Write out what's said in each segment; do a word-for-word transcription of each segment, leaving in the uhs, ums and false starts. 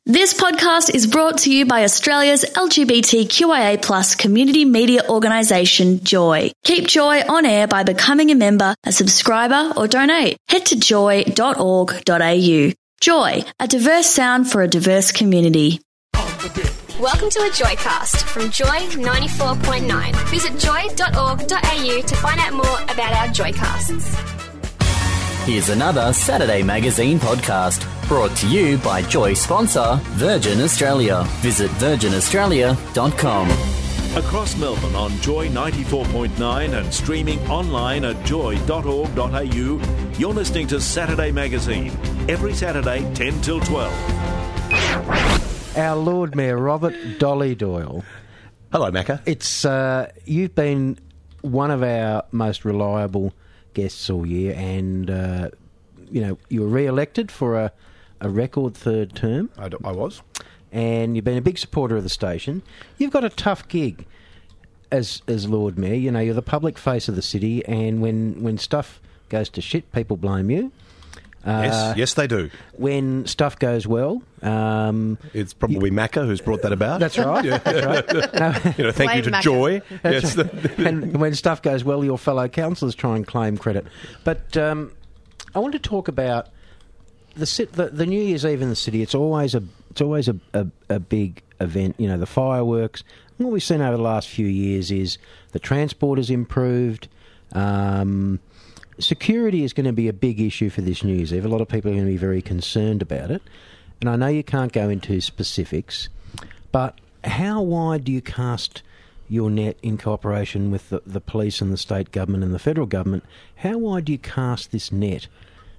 This podcast is brought to you by Australia's L G B T Q I A plus community media organisation, Joy. Keep Joy on air by becoming a member, a subscriber or donate. Head to joy dot org dot a u. Joy, a diverse sound for a diverse community. Welcome to a Joycast from Joy ninety-four point nine. Visit joy dot org dot a u to find out more about our Joycasts. Here's another Saturday Magazine podcast brought to you by Joy sponsor Virgin Australia. Visit virgin australia dot com. Across Melbourne on Joy ninety-four point nine and streaming online at joy dot org dot a u, you're listening to Saturday Magazine. Every Saturday, ten till twelve. Our Lord Mayor, Robert Dolly Doyle. Hello, Macca. It's uh, you've been one of our most reliable guests all year, and uh, you know you were re-elected for a, a record third term. I, I was, and you've been a big supporter of the station. You've got a tough gig as as Lord Mayor. You know you're the public face of the city, and when when stuff goes to shit, people blame you. Uh, yes, yes, they do. When stuff goes well, um, it's probably you, Macca who's brought that about. That's right. Yeah. That's right. No, you know, thank you to Macca. Joy. Yes. Right. And when stuff goes well, your fellow councillors try and claim credit. But um, I want to talk about the, the the New Year's Eve in the city. It's always a it's always a, a, a big event. You know, the fireworks. And what we've seen over the last few years is the transport has improved. Um, Security is going to be a big issue for this New Year's Eve. A lot of people are going to be very concerned about it. And I know you can't go into specifics, but how wide do you cast your net in cooperation with the, the police and the state government and the federal government? How wide do you cast this net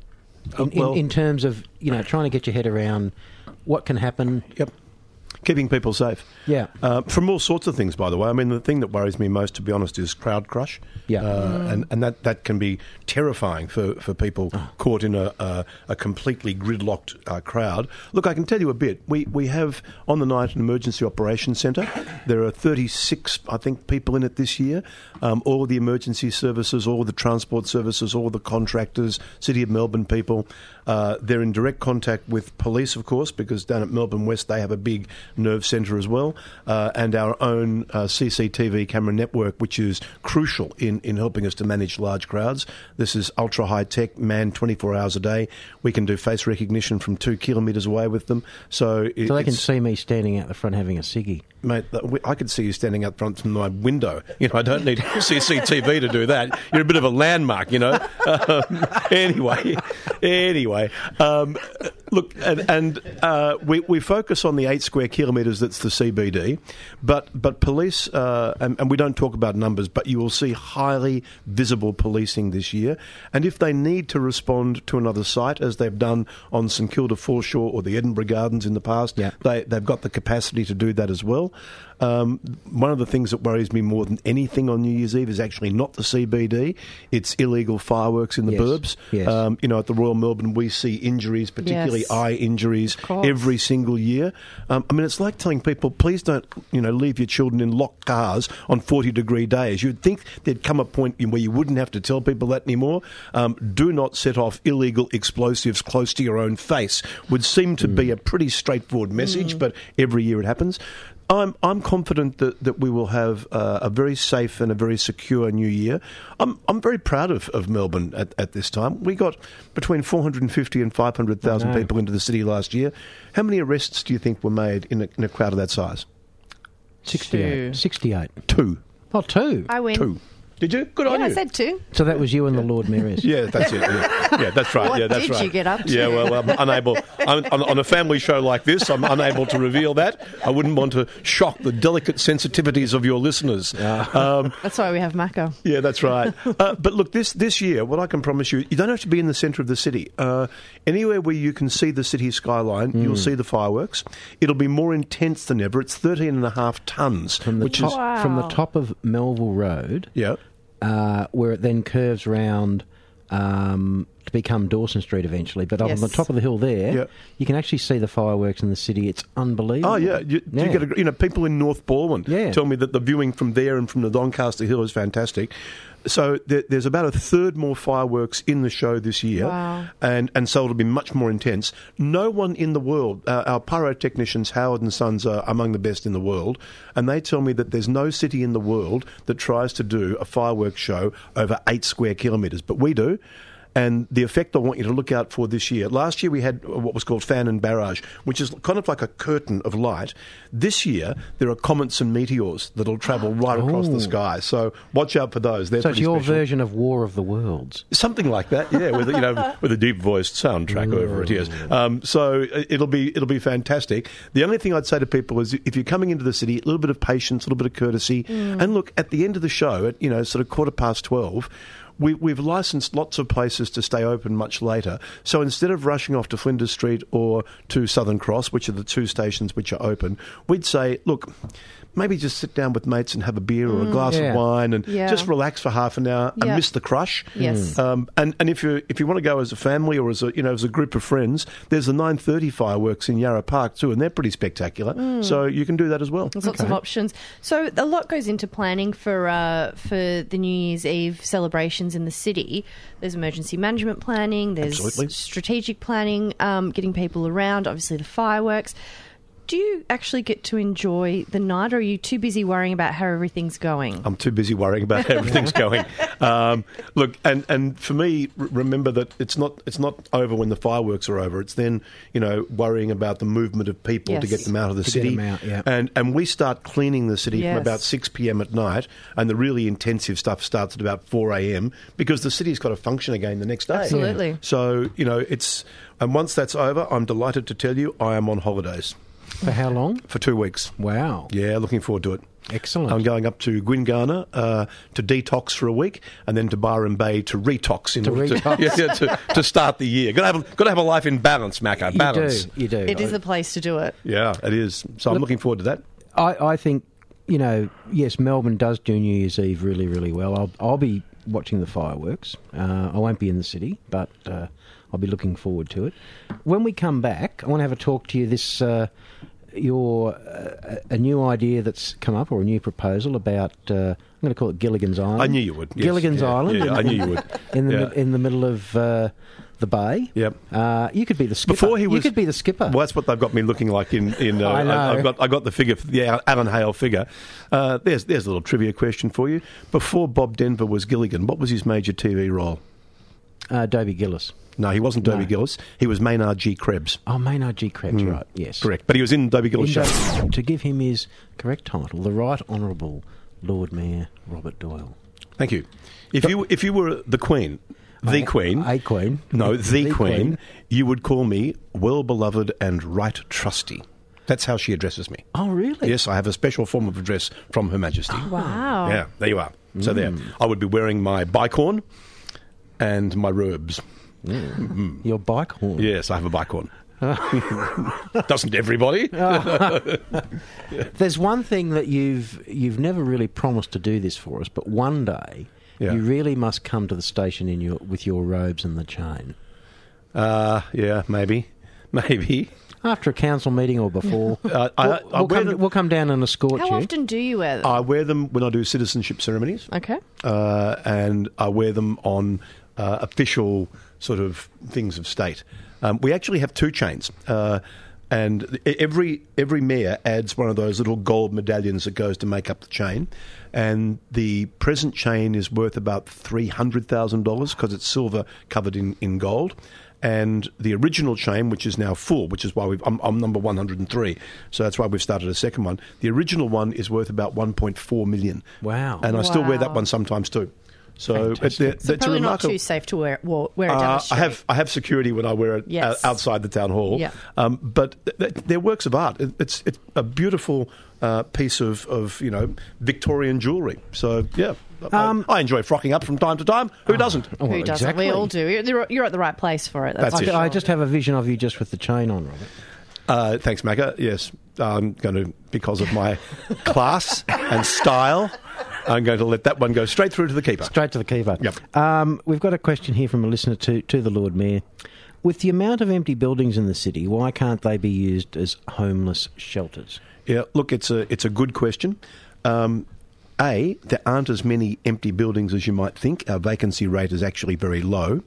in, uh, well, in, in terms of, you know, trying to get your head around what can happen? Yep. Keeping people safe. Yeah. Uh, from all sorts of things, by the way. I mean, the thing that worries me most, to be honest, is crowd crush. Yeah. Uh, mm. and, and that, that can be terrifying for, for people oh. caught in a, a, a completely gridlocked uh, crowd. Look, I can tell you a bit. We we have, on the night, an emergency operations centre. There are thirty-six, I think, people in it this year. Um, all of the emergency services, all of the transport services, all of the contractors, City of Melbourne people. Uh, they're in direct contact with police, of course, because down at Melbourne West they have a big nerve centre as well, uh, and our own uh, C C T V camera network, which is crucial in, in helping us to manage large crowds. This is ultra high tech, manned twenty-four hours a day. We can do face recognition from two kilometres away with them. So, it, so they can see me standing out the front having a ciggy. Mate, I could see you standing out front from my window. You know, I don't need C C T V to do that. You're a bit of a landmark, you know. Um, anyway, anyway, um, look, and, and uh, we we focus on the eight square kilometres that's the C B D, but but police, uh, and, and we don't talk about numbers, but you will see highly visible policing this year. And if they need to respond to another site, as they've done on St Kilda Foreshore or the Edinburgh Gardens in the past, yeah. they they've got the capacity to do that as well. Um, one of the things that worries me more than anything on New Year's Eve is actually not the C B D. It's illegal fireworks in the yes. burbs. Yes. Um, you know, at the Royal Melbourne, we see injuries, particularly yes. eye injuries, every single year. Um, I mean, it's like telling people, please don't, you know, leave your children in locked cars on forty-degree days. You'd think there'd come a point where you wouldn't have to tell people that anymore. Um, do not set off illegal explosives close to your own face. Would seem to mm. be a pretty straightforward message, mm. but every year it happens. I'm I'm confident that, that we will have uh, a very safe and a very secure New Year. I'm I'm very proud of, of Melbourne at, at this time. We got between four hundred fifty and five hundred thousand people into the city last year. How many arrests do you think were made in a, in a crowd of that size? sixty-eight. sixty-eight. Two. Oh, two. I win. Two. Did you? Good yeah, on you. I said two. So that was you and the Lord Mayor. Yeah, that's it. Yeah, yeah that's right. What yeah, that's did right. you get up to? Yeah, well, I'm unable. I'm, on, on a family show like this, I'm unable to reveal that. I wouldn't want to shock the delicate sensitivities of your listeners. Um, that's why we have Macca. Yeah, that's right. Uh, but look, this this year, what I can promise you, you don't have to be in the centre of the city. Uh, anywhere where you can see the city skyline, mm. you'll see the fireworks. It'll be more intense than ever. It's thirteen and a half tonnes, from the which top, is wow. from the top of Melville Road. Yeah. Uh, where it then curves round um, to become Dawson Street eventually, but up Yes. on the top of the hill there, Yeah. you can actually see the fireworks in the city. It's unbelievable. Oh yeah, you, Yeah. you get a, you know people in North Balwyn Yeah. tell me that the viewing from there and from the Doncaster Hill is fantastic. So there, there's about a third more fireworks in the show this year, Wow. and and so it'll be much more intense. No one in the world, uh, our pyrotechnicians Howard and Sons are among the best in the world, and they tell me that there's no city in the world that tries to do a fireworks show over eight square kilometres, but we do. And the effect I want you to look out for this year. Last year we had what was called fan and barrage, which is kind of like a curtain of light. This year there are comets and meteors that'll travel right across Oh. the sky. So watch out for those. They're So it's pretty your special. version of War of the Worlds. Something like that, yeah, with a, you know, with a deep voiced soundtrack over it. Yes, um, so it'll be it'll be fantastic. The only thing I'd say to people is, if you're coming into the city, a little bit of patience, a little bit of courtesy, and look at the end of the show at you know sort of quarter past twelve. We, we've licensed lots of places to stay open much later. So instead of rushing off to Flinders Street or to Southern Cross, which are the two stations which are open, we'd say, look, maybe just sit down with mates and have a beer or a glass Yeah. of wine and Yeah. just relax for half an hour and Yeah. miss the crush. Yes. Um, and and if you if you want to go as a family or as a you know as a group of friends, there's the nine thirty fireworks in Yarra Park too, and they're pretty spectacular. So you can do that as well. There's lots of options. So a lot goes into planning for uh, for the New Year's Eve celebrations in the city. There's emergency management planning. There's Absolutely. strategic planning, um, getting people around. Obviously, the fireworks. Do you actually get to enjoy the night, or are you too busy worrying about how everything's going? I'm too busy worrying about how everything's going. Um, look, and, and for me, r- remember that it's not it's not over when the fireworks are over. It's then you know worrying about the movement of people to Yes. get them out of the To get city. them out, yeah. And and we start cleaning the city Yes. from about six p.m. at night, and the really intensive stuff starts at about four a.m. because the city's got to function again the next day. Absolutely. So you know it's and once that's over, I'm delighted to tell you I am on holidays For how long? for two weeks. Wow. Yeah, looking forward to it. Excellent. I'm going up to Gwyngarna uh, to detox for a week, and then to Byron Bay to retox in To order retox. yeah, yeah, to, to start the year. Got to have got to have a life in balance, Macca. You Balance. do. You do. It is the place to do it. Yeah, it is. So I'm looking forward to that. I, I think, you know, yes, Melbourne does do New Year's Eve really, really well. I'll, I'll be watching the fireworks. Uh, I won't be in the city, but uh, I'll be looking forward to it. When we come back, I want to have a talk to you this... Uh, your uh, a new idea that's come up, or a new proposal about uh, I'm going to call it Gilligan's Island. I knew you would. Yes. Gilligan's Yeah, Island. yeah, I knew you would. in the Yeah. mid- in the middle of uh, the bay. Yep. Uh, you could be the skipper. Before he was, you could be the skipper. Well, that's what they've got me looking like in. in uh, I know. I've got I got the figure, the Alan Hale figure. Uh, there's there's a little trivia question for you. Before Bob Denver was Gilligan, what was his major T V role? Uh, Dobie Gillis. No, he wasn't Dobie No. Gillis. He was Maynard G. Krebs. Oh, Maynard G. Krebs, right? Yes, Correct. But he was in Dobie Gillis' In show. Dob- to give him his correct title, the Right Honourable Lord Mayor Robert Doyle. Thank you. If you if you were the Queen, the A- Queen, a Queen. no, the, The queen, Queen. you would call me well beloved and right trusty. That's how she addresses me. Oh, really? Yes, I have a special form of address from Her Majesty. Wow. Yeah, there you are. So there, I would be wearing my bicorn and my robes. Your bike horn. Yes, I have a bicorn. Doesn't everybody? There's one thing that you've you've never really promised to do this for us, but one day Yeah. you really must come to the station in your with your robes and the chain. Uh, yeah, maybe, maybe. After a council meeting or before, Uh, I- we'll, I we'll wear come, them- we'll come down and escort How you. often do you wear them? I wear them when I do citizenship ceremonies. okay. uh, and I wear them on uh, official sort of things of state. Um, we actually have two chains, uh, and e- every every mayor adds one of those little gold medallions that goes to make up the chain. And the present chain is worth about three hundred thousand dollars because it's silver covered in, in gold. And the original chain, which is now full, which is why we've, I'm, I'm number one hundred three, so that's why we've started a second one. The original one is worth about one point four million. Wow. And I still wear that Wow. one sometimes too. So it's, Fantastic. it's So a probably not remarkable. too safe to wear, wa- wear it down Uh, the I street. have I have security when I wear it Yes. uh, outside the town hall. Yeah. Um, but th- th- they're works of art. It, it's it's a beautiful uh, piece of, of you know Victorian jewellery. So yeah, Um, I, I enjoy frocking up from time to time. Who doesn't? Oh, well, Who doesn't? exactly. We all do. You're, you're at the right place for it. That's, That's for it. sure. I just have a vision of you just with the chain on, Robert. Uh, thanks, Macca. Yes, I'm going to because of my class and style I'm going to let that one go straight through to the keeper. Straight to the keeper. Yep. Um, we've got a question here from a listener to, to the Lord Mayor. With the amount of empty buildings in the city, why can't they be used as homeless shelters? Yeah, look, it's a it's a good question. Um, A, there aren't as many empty buildings as you might think. Our vacancy rate is actually very low.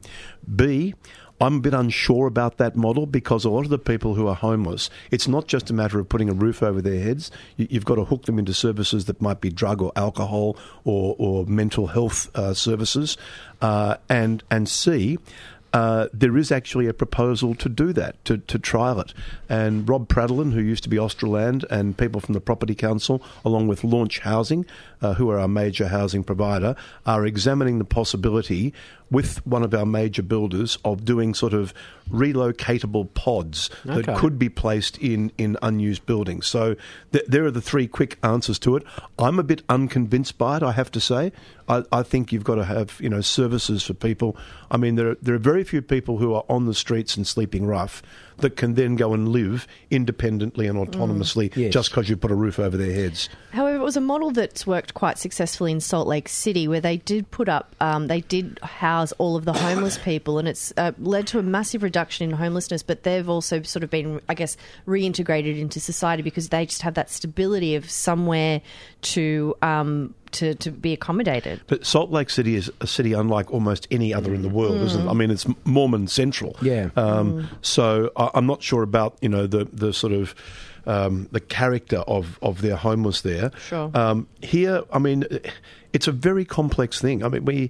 B, I'm a bit unsure about that model because a lot of the people who are homeless, it's not just a matter of putting a roof over their heads. You, you've got to hook them into services that might be drug or alcohol or, or mental health uh, services. Uh, and, and C, Uh, there is actually a proposal to do that, to, to trial it. And Rob Pradelin, who used to be Australand, and people from the Property Council, along with Launch Housing, uh, who are our major housing provider, are examining the possibility with one of our major builders of doing sort of relocatable pods Okay. that could be placed in, in unused buildings. So th- there are the three quick answers to it. I'm a bit unconvinced by it, I have to say. I, I think you've got to have, you know, services for people. I mean, there are, there are very few people who are on the streets and sleeping rough that can then go and live independently and autonomously Yes. just because you put a roof over their heads. However, it was a model that's worked quite successfully in Salt Lake City, where they did put up, um, they did house all of the homeless people, and it's uh, led to a massive reduction in homelessness. But they've also sort of been, I guess, reintegrated into society because they just have that stability of somewhere to um, to to be accommodated. But Salt Lake City is a city unlike almost any other in the world, isn't it? I mean, it's Mormon central. Yeah. Um, So I, I'm not sure about, you know, the, the sort of um, the character of, of their homeless there. Sure. Um, here, I mean, it's a very complex thing. I mean, we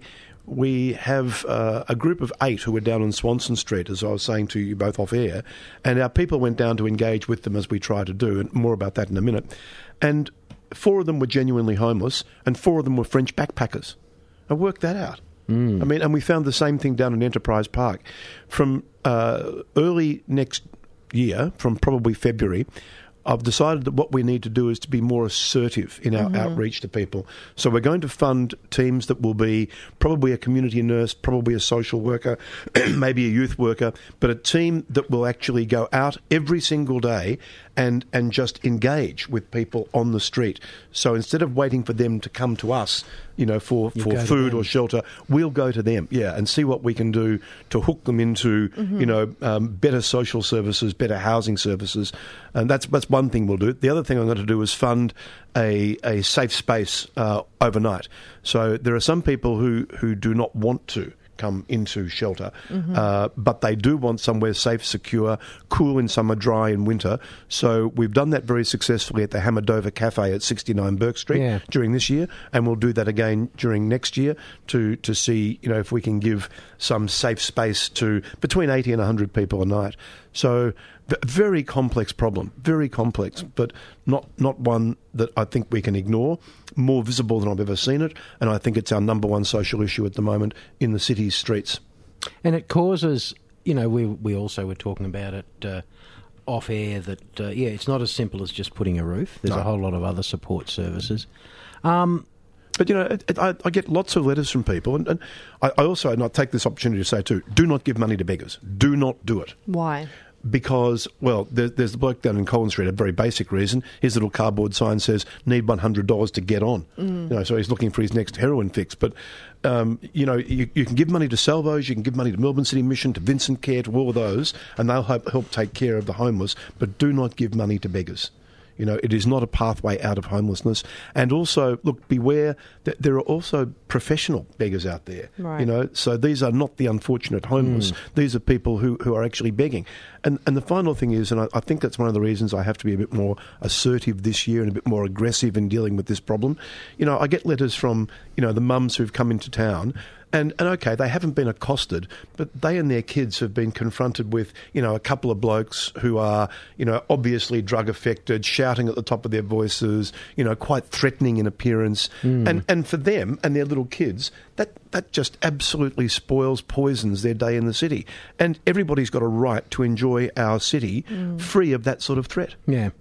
we have uh, a group of eight who were down on Swanson Street, as I was saying to you both off air, and our people went down to engage with them as we try to do, and more about that in a minute. And four of them were genuinely homeless, and four of them were French backpackers. I worked that out. Mm. I mean, and we found the same thing down in Enterprise Park. From uh, early next year, from probably February, I've decided that what we need to do is to be more assertive in our mm-hmm. outreach to people. So we're going to fund teams that will be probably a community nurse, probably a social worker, maybe a youth worker, but a team that will actually go out every single day and, and just engage with people on the street. So instead of waiting for them to come to us, you know, for, for food or shelter, we'll go to them, yeah, and see what we can do to hook them into, mm-hmm. you know, um, better social services, better housing services. And that's that's one thing we'll do. The other thing I'm going to do is fund a, a safe space uh, overnight. So there are some people who, who do not want to come into shelter, mm-hmm. uh, but they do want somewhere safe, secure, cool in summer, dry in winter. So we've done that very successfully at the Hamadova Cafe at sixty-nine Burke Street yeah. during this year, and we'll do that again during next year to, to see, you know, if we can give some safe space to between eighty and one hundred people a night. So very complex problem, very complex, but not not one that I think we can ignore. More visible than I've ever seen it, and I think it's our number one social issue at the moment in the city's streets. And it causes, you know, we we also were talking about it uh, off air that, uh, yeah, it's not as simple as just putting a roof. There's No. a whole lot of other support services. Um, But, you know, it, it, I, I get lots of letters from people, and, and I, I also, and I take this opportunity to say too, do not give money to beggars. Do not do it. Why? Because, well, there, there's the bloke down in Collins Street, a very basic reason. His little cardboard sign says, need one hundred dollars to get on. Mm. You know, so he's looking for his next heroin fix. But, um, you know, you, you can give money to Salvos, you can give money to Melbourne City Mission, to Vincent Care, to all of those, and they'll help, help take care of the homeless. But do not give money to beggars. You know, it is not a pathway out of homelessness. And also, look, beware that there are also professional beggars out there. Right. You know, so these are not the unfortunate homeless. Mm. These are people who, who are actually begging. And and the final thing is, and I, I think that's one of the reasons I have to be a bit more assertive this year and a bit more aggressive in dealing with this problem. You know, I get letters from, you know, the mums who've come into town. And, and okay, they haven't been accosted, but they and their kids have been confronted with, you know, a couple of blokes who are, you know, obviously drug affected, shouting at the top of their voices, you know, quite threatening in appearance. Mm. And and for them and their little kids, that, that just absolutely spoils, poisons their day in the city. And everybody's got a right to enjoy our city mm. free of that sort of threat. Yeah.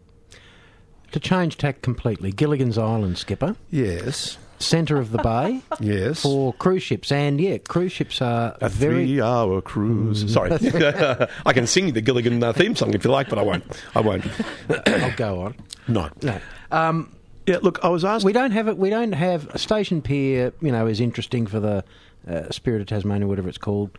To change tack completely, Gilligan's Island, Skipper. Yes. Centre of the bay, yes, for cruise ships, and yeah, cruise ships are a very three-hour cruise. Mm. Sorry, I can sing the Gilligan uh, theme song if you like, but I won't. I won't. I'll go on. No, no. Um, Yeah, look, I was asked... We don't have it. We don't have a Station Pier. You know, is interesting for the uh, Spirit of Tasmania, whatever it's called,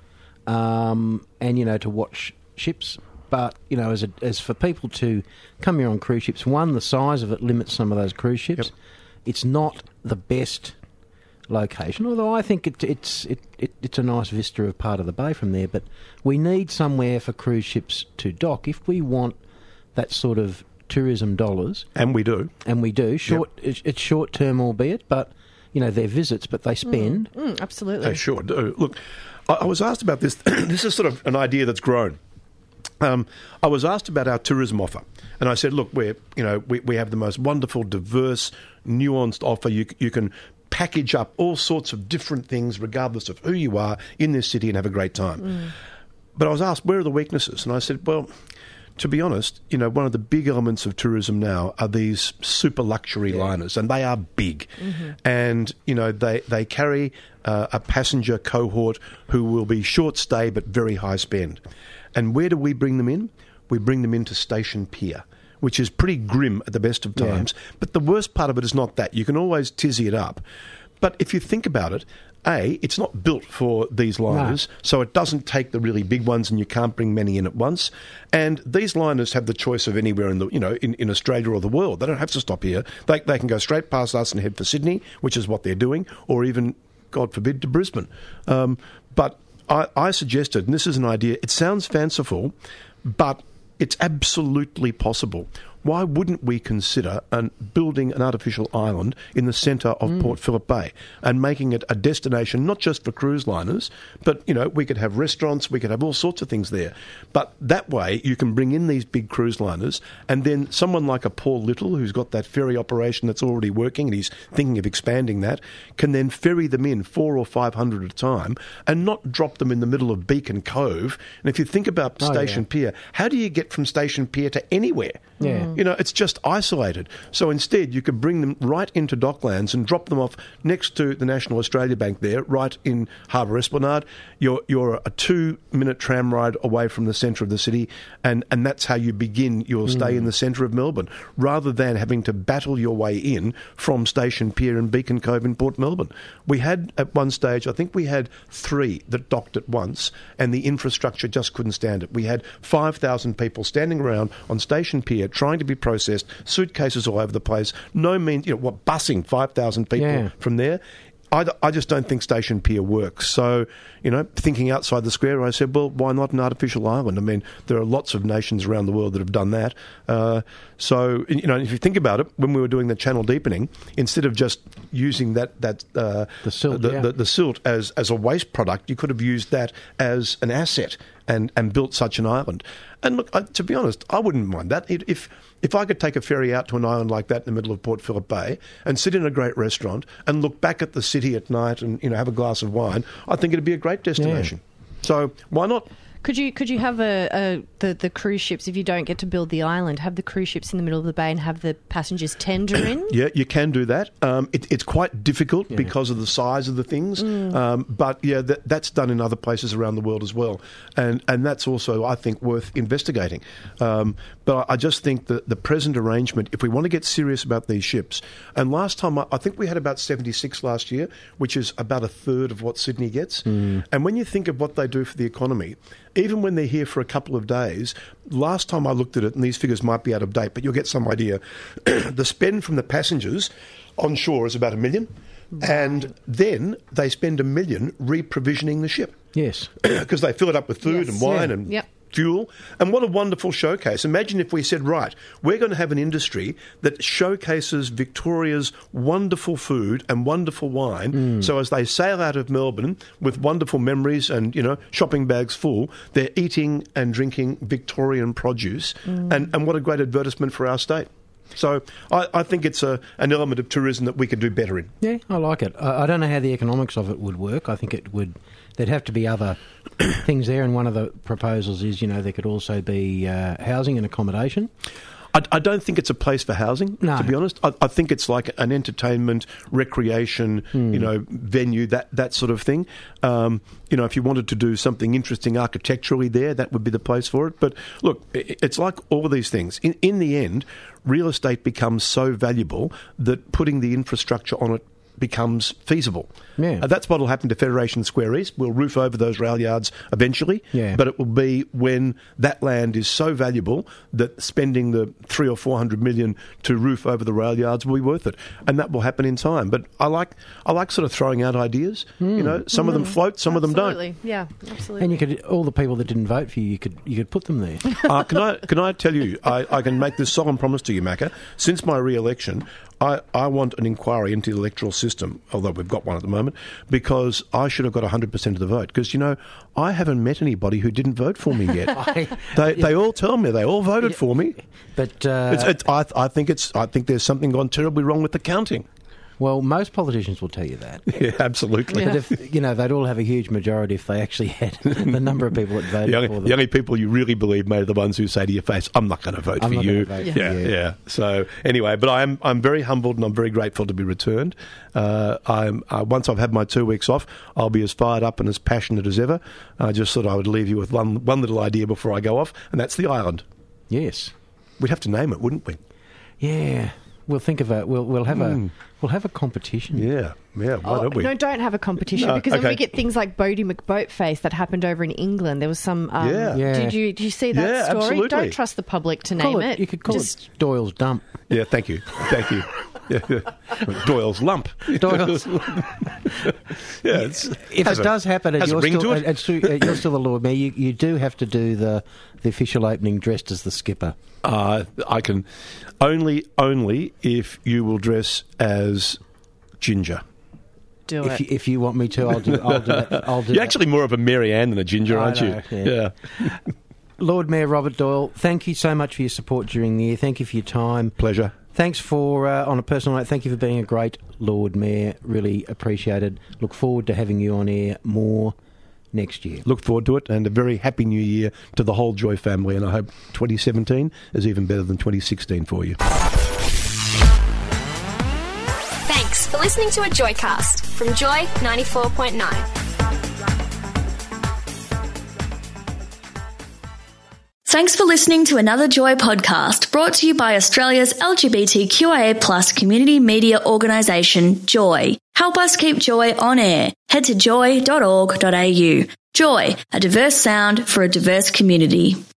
um, and you know to watch ships. But you know, as a, as for people to come here on cruise ships, one, the size of it limits some of those cruise ships. Yep. It's not the best location, although I think it, it's it, it, it's a nice vista of part of the bay from there. But we need somewhere for cruise ships to dock if we want that sort of tourism dollars, and we do, and we do. Short, Yep. it's, it's short term, albeit, but you know they're visits, but they spend. Mm, mm, absolutely. They sure do. Look, I, I was asked about this. This is sort of an idea that's grown. Um, I was asked about our tourism offer, and I said, "Look, we're you know we we have the most wonderful, diverse, nuanced offer. You you can package up all sorts of different things, regardless of who you are in this city, and have a great time." Mm. But I was asked, "Where are the weaknesses?" And I said, "Well, to be honest, you know, one of the big elements of tourism now are these super luxury yeah. liners, and they are big. Mm-hmm. And, you know, they, they carry uh, a passenger cohort who will be short stay but very high spend. And where do we bring them in? We bring them into Station Pier, which is pretty grim at the best of times. Yeah. But the worst part of it is not that. You can always tizzy it up. But if you think about it, A, it's not built for these liners, no. so it doesn't take the really big ones, and you can't bring many in at once. And these liners have the choice of anywhere in the, you know, in, in Australia or the world. They don't have to stop here. They they can go straight past us and head for Sydney, which is what they're doing, or even, God forbid, to Brisbane. Um, but I, I suggested, and this is an idea, it sounds fanciful, but it's absolutely possible. Why wouldn't we consider an, building an artificial island in the centre of mm. Port Phillip Bay and making it a destination not just for cruise liners, but, you know, we could have restaurants, we could have all sorts of things there. But that way you can bring in these big cruise liners, and then someone like a Paul Little, who's got that ferry operation that's already working and he's thinking of expanding that, can then ferry them in four or five hundred at a time and not drop them in the middle of Beacon Cove. And if you think about oh, Station yeah. Pier, how do you get from Station Pier to anywhere? Yeah. You know, it's just isolated. So instead, you could bring them right into Docklands and drop them off next to the National Australia Bank there, right in Harbour Esplanade. You're you're a two-minute tram ride away from the centre of the city, and, and that's how you begin your stay mm. in the centre of Melbourne, rather than having to battle your way in from Station Pier and Beacon Cove in Port Melbourne. We had, at one stage, I think we had three that docked at once, and the infrastructure just couldn't stand it. We had five thousand people standing around on Station Pier trying to be processed, suitcases all over the place, no means, you know, what, busing five thousand people yeah. from there. I, I just don't think Station Pier works. So, you know, thinking outside the square, I said, well, why not an artificial island? I mean, there are lots of nations around the world that have done that. Uh, so, you know, if you think about it, when we were doing the channel deepening, instead of just using that, that uh, the silt, the, yeah. the, the silt as, as a waste product, you could have used that as an asset and, and built such an island. And look, I, to be honest, I wouldn't mind that. If if I could take a ferry out to an island like that in the middle of Port Phillip Bay and sit in a great restaurant and look back at the city at night and, you know, have a glass of wine, I think it'd be a great destination. Yeah. So why not? Could you could you have a, a the the cruise ships, if you don't get to build the island, have the cruise ships in the middle of the bay and have the passengers tender in? Yeah, you can do that. Um, it, it's quite difficult yeah. because of the size of the things, mm. um, but yeah, that, that's done in other places around the world as well, and and that's also, I think, worth investigating. Um, but I just think that the present arrangement, if we want to get serious about these ships, and last time I, I think we had about seventy-six last year, which is about a third of what Sydney gets, mm. and when you think of what they do for the economy, even when they're here for a couple of days, last time I looked at it, and these figures might be out of date, but you'll get some idea, the spend from the passengers on shore is about a million, and then they spend a million re-provisioning the ship. Yes. Because they fill it up with food yes. and wine yeah. and yep. fuel. And what a wonderful showcase. Imagine if we said, right, we're going to have an industry that showcases Victoria's wonderful food and wonderful wine. Mm. So as they sail out of Melbourne with wonderful memories and, you know, shopping bags full, they're eating and drinking Victorian produce. Mm. And, and what a great advertisement for our state. So I, I think it's a, an element of tourism that we could do better in. Yeah, I like it. I, I don't know how the economics of it would work. I think it would. There'd have to be other things there, and one of the proposals is, you know, there could also be uh, housing and accommodation. I, I don't think it's a place for housing, No. to be honest. I, I think it's like an entertainment, recreation, Hmm. you know, venue, that, that sort of thing. Um, you know, if you wanted to do something interesting architecturally there, that would be the place for it. But look, i- it's like all of these things. In, in the end, real estate becomes so valuable that putting the infrastructure on it becomes feasible. Yeah. Uh, that's what will happen to Federation Square East. We'll roof over those rail yards eventually, Yeah. but it will be when that land is so valuable that spending the three or four hundred million to roof over the rail yards will be worth it, and that will happen in time. But I like I like sort of throwing out ideas. You know, some of them float, some of them don't. Absolutely. Yeah, absolutely. And you could all the people that didn't vote for you, you could you could put them there. Uh, can I can I tell you? I, I can make this solemn promise to you, Macca. Since my re-election, I, I want an inquiry into the electoral system, although we've got one at the moment, because I should have got one hundred percent of the vote. Because, you know, I haven't met anybody who didn't vote for me yet. they, they all tell me they all voted for me. But uh, It's, it's, I, I think it's. I think there's something gone terribly wrong with the counting. well, most politicians will tell you that. Yeah, absolutely. But if you know, they'd all have a huge majority if they actually had the number of people that voted The only, for them. the only people you really believe, mate, are the ones who say to your face, "I'm not going to vote I'm for not you." gonna vote for yeah, you. yeah. So anyway, but I'm I'm very humbled and I'm very grateful to be returned. Uh, I'm uh, once I've had my two weeks off, I'll be as fired up and as passionate as ever. I just thought I would leave you with one one little idea before I go off, and that's the island. Yes. We'd have to name it, wouldn't we? Yeah. We'll think of a we'll we'll have a we'll have a competition. Yeah, yeah. Why Oh, don't we? no, don't have a competition No, because then okay. we get things like Bodie McBoatface that happened over in England. There was some. Um, Yeah. Yeah. Did you did you see that Yeah, story? absolutely. Don't trust the public to Call name it, it. you could call Just, it Doyle's dump. Yeah, thank you, thank you. Yeah. Doyle's lump. Doyle's. Yeah, it's, If has it a- does happen and has a you're ring still, to it. and Stu, uh, you're still the Lord Mayor, you, you do have to do the the official opening dressed as the skipper. Uh, I can only only if you will dress as Ginger. do If it. you, if you want me to, I'll do. I'll do that. I'll do You're that. actually more of a Mary Ann than a Ginger, I aren't know, you? yeah. Lord Mayor Robert Doyle, thank you so much for your support during the year. Thank you for your time. Pleasure. Thanks for, uh, on a personal note, thank you for being a great Lord Mayor. Really appreciated. Look forward to having you on air more next year. Look forward to it, and a very happy new year to the whole Joy family, and I hope twenty seventeen is even better than twenty sixteen for you. Thanks for listening to a Joycast from Joy ninety-four point nine. Thanks for listening to another Joy podcast brought to you by Australia's L G B T Q I A plus community media organisation, Joy. Help us keep Joy on air. Head to joy dot org dot a u. Joy, a diverse sound for a diverse community.